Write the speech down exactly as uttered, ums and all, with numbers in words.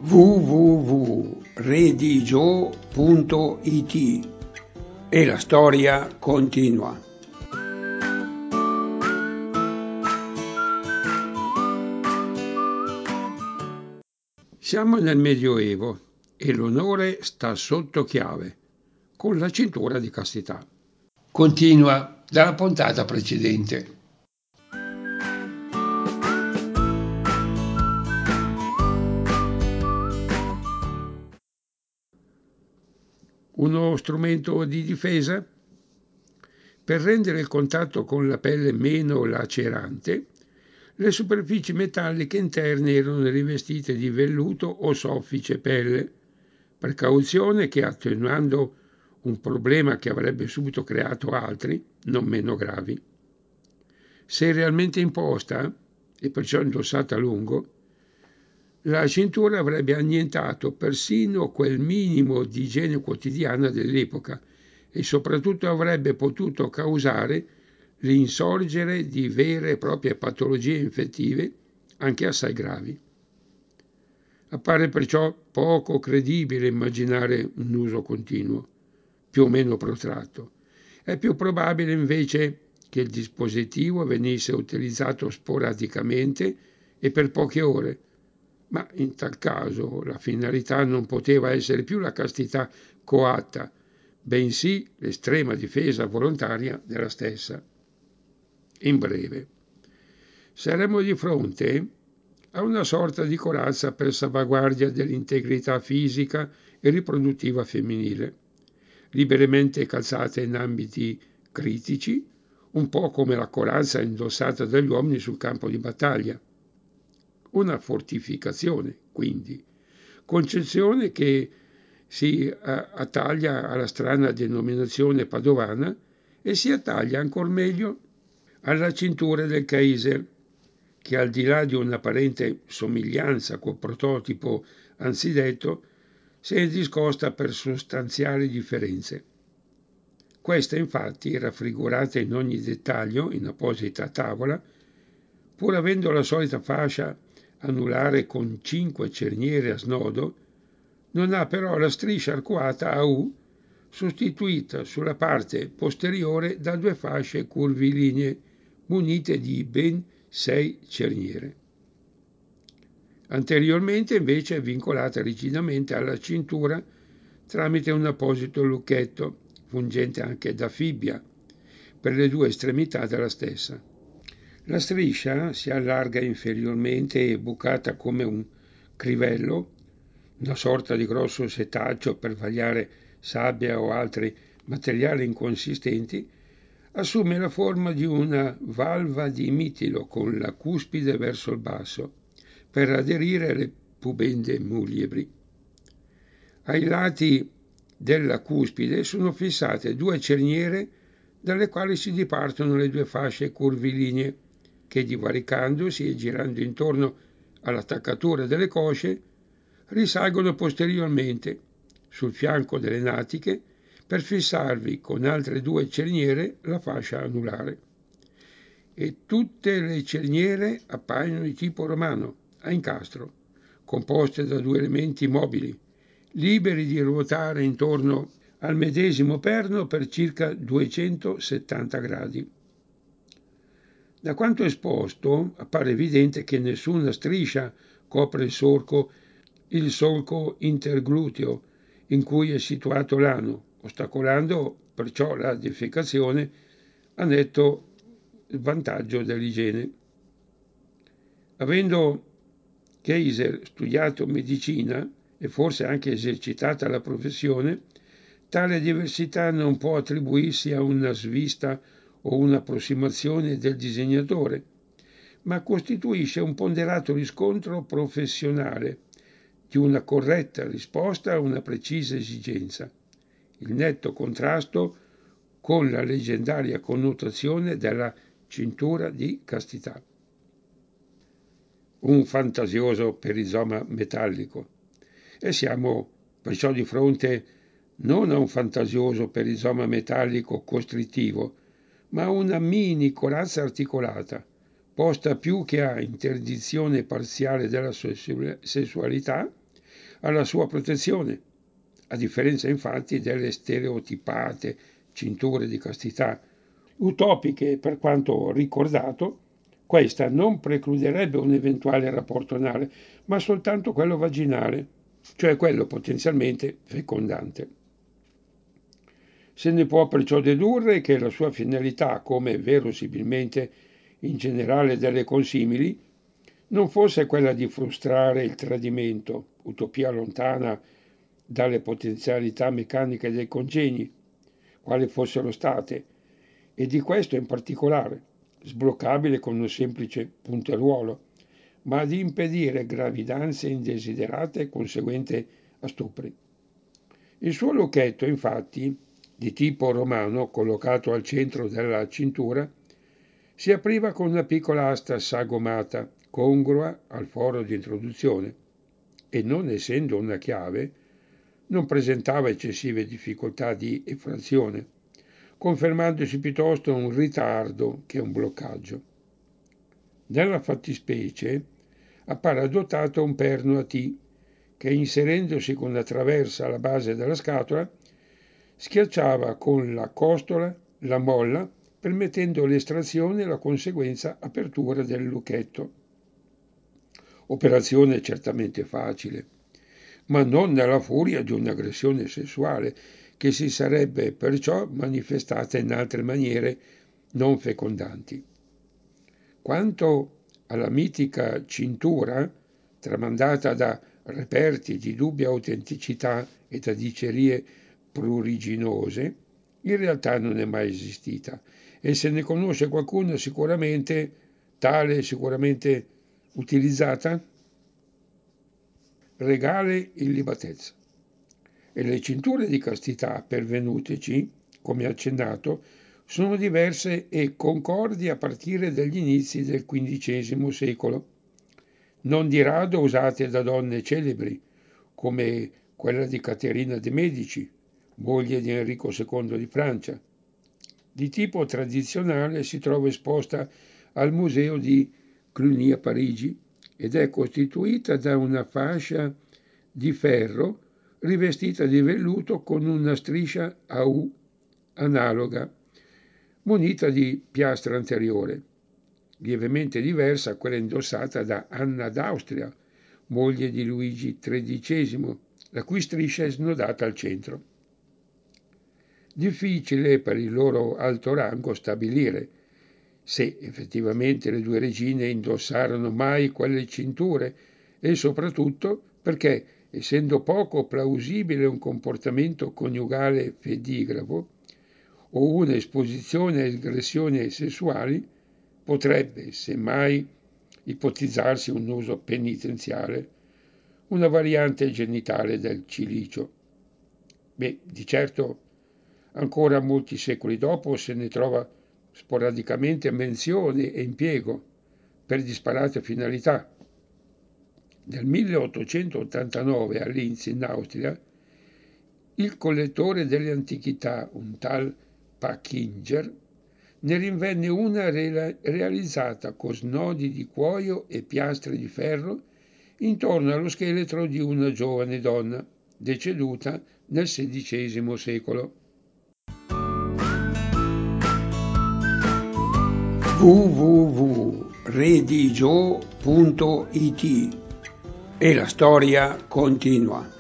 w w w punto redigio punto it e la storia continua. Siamo nel Medioevo e l'onore sta sotto chiave, con la cintura di castità. Continua dalla puntata precedente. Uno strumento di difesa? Per rendere il contatto con la pelle meno lacerante, le superfici metalliche interne erano rivestite di velluto o soffice pelle, precauzione che, attenuando un problema che avrebbe subito creato altri, non meno gravi. Se realmente imposta, e perciò indossata a lungo, la cintura avrebbe annientato persino quel minimo di igiene quotidiana dell'epoca e soprattutto avrebbe potuto causare l'insorgere di vere e proprie patologie infettive, anche assai gravi. Appare perciò poco credibile immaginare un uso continuo, più o meno protratto. È più probabile invece che il dispositivo venisse utilizzato sporadicamente e per poche ore, ma in tal caso la finalità non poteva essere più la castità coatta, bensì l'estrema difesa volontaria della stessa. In breve, saremmo di fronte a una sorta di corazza per salvaguardia dell'integrità fisica e riproduttiva femminile, liberamente calzata in ambiti critici, un po' come la corazza indossata dagli uomini sul campo di battaglia. Una fortificazione, quindi, concezione che si attaglia alla strana denominazione padovana e si attaglia ancor meglio alla cintura del Kaiser, che al di là di un'apparente somiglianza col prototipo anzidetto, si è discosta per sostanziali differenze. Questa, infatti, raffigurata in ogni dettaglio in apposita tavola, pur avendo la solita fascia anulare con cinque cerniere a snodo, non ha però la striscia arcuata a U, sostituita sulla parte posteriore da due fasce curvilinee munite di ben sei cerniere. Anteriormente invece è vincolata rigidamente alla cintura tramite un apposito lucchetto, fungente anche da fibbia, per le due estremità della stessa. La striscia si allarga inferiormente e bucata come un crivello, una sorta di grosso setaccio per vagliare sabbia o altri materiali inconsistenti, assume la forma di una valva di mitilo con la cuspide verso il basso, per aderire alle pubende muliebri. Ai lati della cuspide sono fissate due cerniere dalle quali si dipartono le due fasce curvilinee che, divaricandosi e girando intorno all'attaccatura delle cosce, risalgono posteriormente sul fianco delle natiche per fissarvi con altre due cerniere la fascia anulare. E tutte le cerniere appaiono di tipo romano, a incastro, composte da due elementi mobili, liberi di ruotare intorno al medesimo perno per circa duecentosettanta gradi. Da quanto esposto appare evidente che nessuna striscia copre il solco, il solco intergluteo in cui è situato l'ano, ostacolando perciò la defecazione a netto vantaggio dell'igiene. Avendo Kaiser studiato medicina e forse anche esercitata la professione, tale diversità non può attribuirsi a una svista o un'approssimazione del disegnatore, ma costituisce un ponderato riscontro professionale di una corretta risposta a una precisa esigenza, il netto contrasto con la leggendaria connotazione della cintura di castità. Un fantasioso perizoma metallico. E siamo perciò di fronte non a un fantasioso perizoma metallico costrittivo, ma a una mini corazza articolata, posta più che a interdizione parziale della sessualità, alla sua protezione, a differenza infatti delle stereotipate cinture di castità, utopiche per quanto ricordato. Questa non precluderebbe un eventuale rapporto anale, ma soltanto quello vaginale, cioè quello potenzialmente fecondante. Se ne può perciò dedurre che la sua finalità, come verosimilmente in generale delle consimili, non fosse quella di frustrare il tradimento, utopia lontana dalle potenzialità meccaniche dei congegni, quali fossero state, e di questo in particolare, sbloccabile con un semplice punteruolo, ma di impedire gravidanze indesiderate conseguente a stupri. Il suo lucchetto, infatti, di tipo romano, collocato al centro della cintura, si apriva con una piccola asta sagomata, congrua al foro di introduzione, e non essendo una chiave, non presentava eccessive difficoltà di effrazione, confermandosi piuttosto un ritardo che un bloccaggio. Nella fattispecie appare adottato un perno a T che, inserendosi con la traversa alla base della scatola, schiacciava con la costola la molla, permettendo l'estrazione e la conseguenza apertura del lucchetto. Operazione certamente facile, ma non nella furia di un'aggressione sessuale che si sarebbe perciò manifestata in altre maniere non fecondanti. Quanto alla mitica cintura, tramandata da reperti di dubbia autenticità e da dicerie pruriginose, in realtà non è mai esistita e se ne conosce qualcuna sicuramente, tale sicuramente utilizzata, regale illibatezza. E le cinture di castità pervenuteci, come accennato, sono diverse e concordi a partire dagli inizi del quindicesimo secolo, non di rado usate da donne celebri, come quella di Caterina de' Medici, moglie di Enrico secondo di Francia. Di tipo tradizionale si trova esposta al Museo di Cluny a Parigi ed è costituita da una fascia di ferro rivestita di velluto con una striscia a U analoga, munita di piastra anteriore, lievemente diversa a quella indossata da Anna d'Austria, moglie di Luigi tredicesimo, la cui striscia è snodata al centro. Difficile per il loro alto rango stabilire se effettivamente le due regine indossarono mai quelle cinture e soprattutto perché, essendo poco plausibile un comportamento coniugale fedigravo o una esposizione a aggressioni sessuali, potrebbe, semmai, ipotizzarsi un uso penitenziale, una variante genitale del cilicio. Beh, di certo, ancora molti secoli dopo se ne trova sporadicamente menzione e impiego per disparate finalità. Nel milleottocentottantanove a Linz, in Austria, il collettore delle antichità, un tal Packinger, ne rinvenne una realizzata con snodi di cuoio e piastre di ferro intorno allo scheletro di una giovane donna, deceduta nel sedicesimo secolo. w w w punto redigio punto it E la storia continua.